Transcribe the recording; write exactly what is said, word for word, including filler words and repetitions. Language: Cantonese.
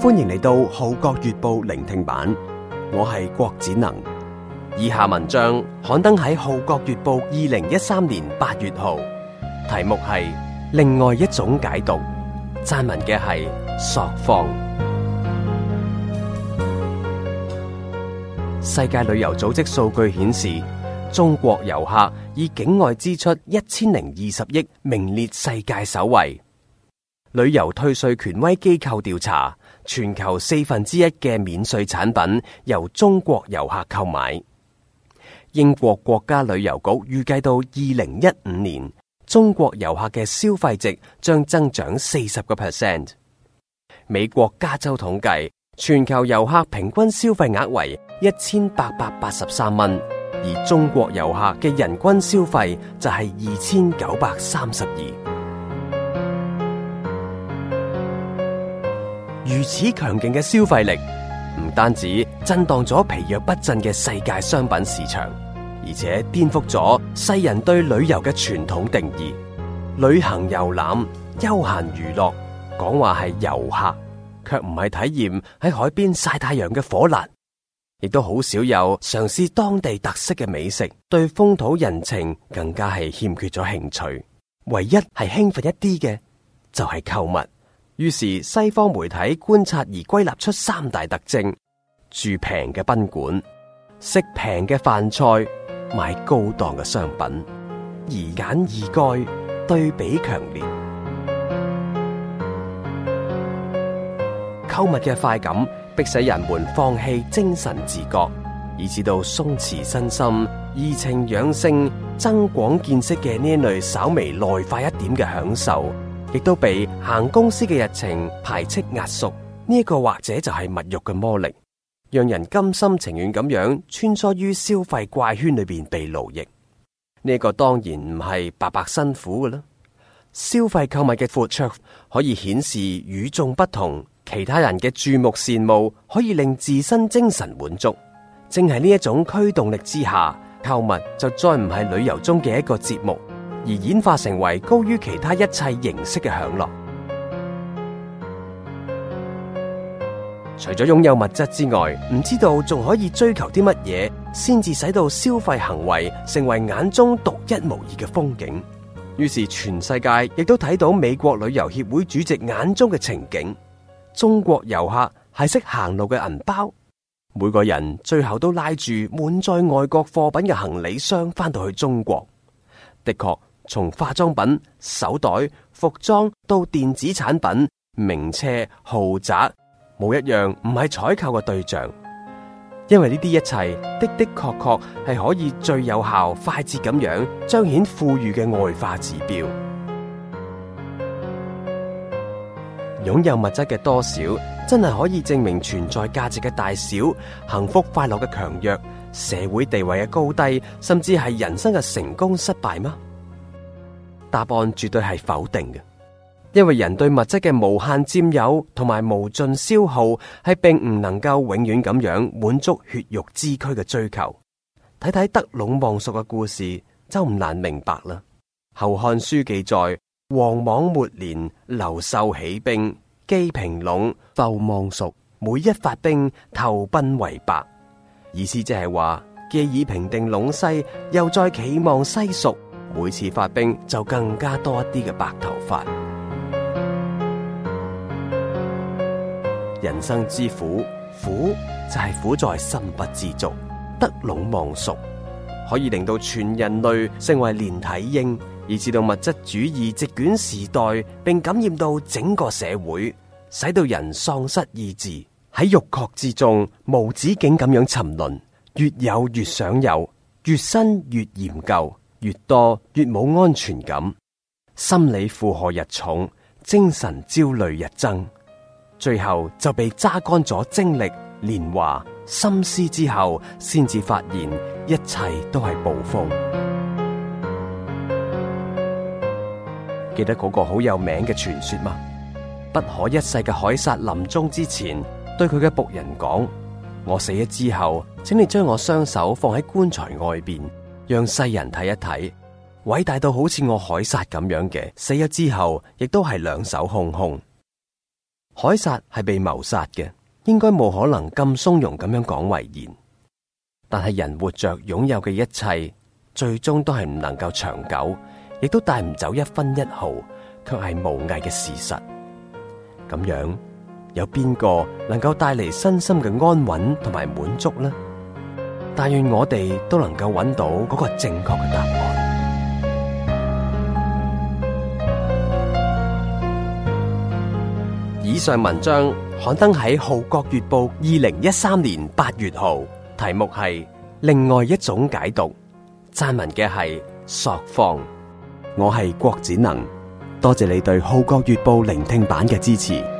歡迎嚟到《號角月報》聆聽版，我係郭展能。以下文章刊登喺《號角月報》二零一三年八月號，題目係另外一種解讀，撰文嘅係索方。世界旅遊組織數據顯示，中國遊客以境外支出一千零二十億，名列世界首位。旅遊退稅權威機構調查，全球四分之一嘅免稅產品由中國遊客購買。英國國家旅遊局預計到二零一五年，中國遊客嘅消費值將增長四十個 percent。美國加州統計，全球遊客平均消費額為一千八百八十三蚊，而中國遊客嘅人均消費就係二千九百三十二。如此強勁嘅消費力，唔單止震盪咗疲弱不振嘅世界商品市場，而且顛覆咗世人對旅遊嘅傳統定義。旅行遊覽、休閒娛樂，講話係遊客，卻唔係體驗喺海邊曬太陽嘅火辣，亦都好少有嘗試當地特色嘅美食，對風土人情更加係欠缺咗興趣。唯一係興奮一啲嘅，就係購物。於是西方媒體觀察而歸納出三大特徵：住平嘅賓館、食平嘅飯菜、買高檔嘅商品，宜簡宜蓋，對比強烈。購物嘅快感迫使人們放棄精神自覺，以至到鬆弛身心、怡情養性、增廣見識嘅呢一類稍微內化一點嘅享受，亦都被行公司嘅日程排斥壓縮。呢一個或者就係物慾嘅魔力，讓人甘心情願咁樣穿梭於消費怪圈裏邊被奴役。呢一個當然唔係白白辛苦嘅啦。消費購物嘅闊綽可以顯示與眾不同，其他人嘅注目羨慕可以令自身精神滿足。正係呢一種驅動力之下，購物就再唔係旅遊中嘅一個節目，而演化成為高於其他一切形式嘅享樂。除咗擁有物質之外，唔知道仲可以追求啲乜嘢，先至使到消費行為成為眼中獨一無二嘅風景。於是全世界亦都睇到美國旅遊協會主席眼中嘅情景：中國遊客係識行路嘅銀包，每個人最後都拉住滿載外國貨品嘅行李箱翻到去中國。的確，從化妝品、手袋、服裝到電子產品、名車、豪宅，冇一樣唔係採購嘅對象。因為呢啲一切的的確確係可以最有效、快捷咁樣彰顯富裕嘅外化指標。擁有物質嘅多少，真係可以證明存在價值嘅大小、幸福快樂嘅強弱、社會地位嘅高低，甚至係人生嘅成功失敗嗎？答案絕對係否定嘅，因為人對物質嘅無限佔有同埋無盡消耗，係並唔能夠永遠咁樣滿足血肉之軀嘅追求。睇睇德隴望蜀嘅故事，就唔難明白啦。《後漢書》記載：王莽末年，劉秀起兵，擊平隴，復望蜀，每一發兵，頭奔為白。意思即係話，既已平定隴西，又再企望西蜀，每次發兵就更加多一啲嘅白頭髮。人生之苦，苦就係苦在心不知足。德隴望蜀可以令到全人類成為連體嬰，以至到物質主義席捲時代，並感染到整個社會，使到人喪失意志，喺欲壑之中無止境咁樣沉淪，越有越想有，越新越嫌舊，越多越冇安全感，心理負荷日重，精神焦慮日增，最後就被榨乾咗精力、年華、心思之後，先至發現一切都係暴風。記得嗰個好有名嘅傳說嗎？不可一世嘅凱撒臨終之前，對佢嘅僕人講：我死咗之後，請你將我雙手放喺棺材外邊，讓世人睇一睇，偉大到好似我凱撒咁樣嘅，死咗之後亦都係兩手空空。 凱撒係被謀殺嘅，應該冇可能咁鬆容咁樣講遺言。但係人活着擁有嘅一切，最終都係唔能夠長久，亦都帶唔走一分一毫，卻係無藝嘅事實。咁樣有邊個能夠帶嚟身心嘅安穩同埋滿足呢？但願我哋都能夠揾到嗰個正確嘅答案。以上文章刊登喺《號角月報》二零一三年八月號，題目係另外一種解讀，撰文嘅係索方。我係郭展能，多謝你對《號角月報》聆聽版嘅支持。